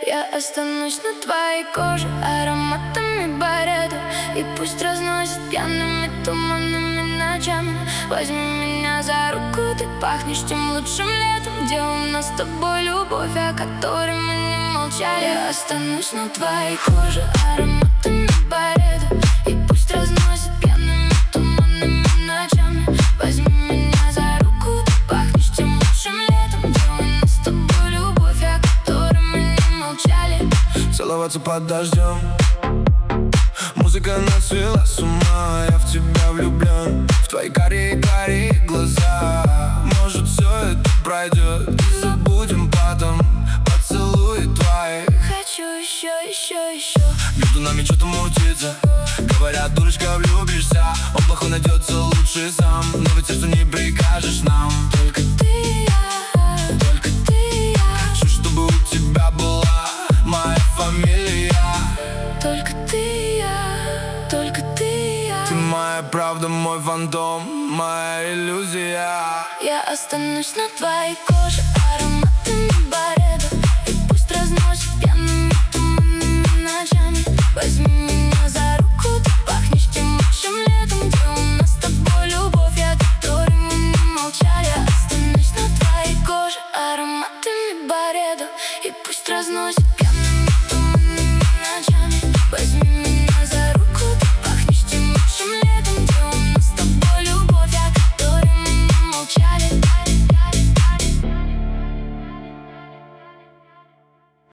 Я останусь на твоей коже ароматами барета, и пусть разносит пьяными туманными ночами. Возьми меня за руку, ты пахнешь тем лучшим летом, где у нас с тобой любовь, о которой мы не молчали. Я останусь на твоей коже ароматами барета, и пусть разносит пьяными туманными ночами. Возьми меня за руку, ты пахнешь тем лучшим летом, где у нас с тобой любовь, о которой мы не молчали. Целоваться под дождем, музыка нас свела с ума. Я в тебя влюблен, в твои карие глаза. Может, все это пройдет и забудем потом поцелуи твои. Хочу еще. Между нами что-то мутится. Говорят, дурочка, влюбишься, он плохой найдется лучше сам. Но ведь все, что не прикажешь нам. Только ты и я, только ты и я. Хочу, чтобы у тебя была моя фамилия. Только ты и я, только ты и я. Ты моя правда, мой фантом, моя иллюзия. Я останусь на твоей коже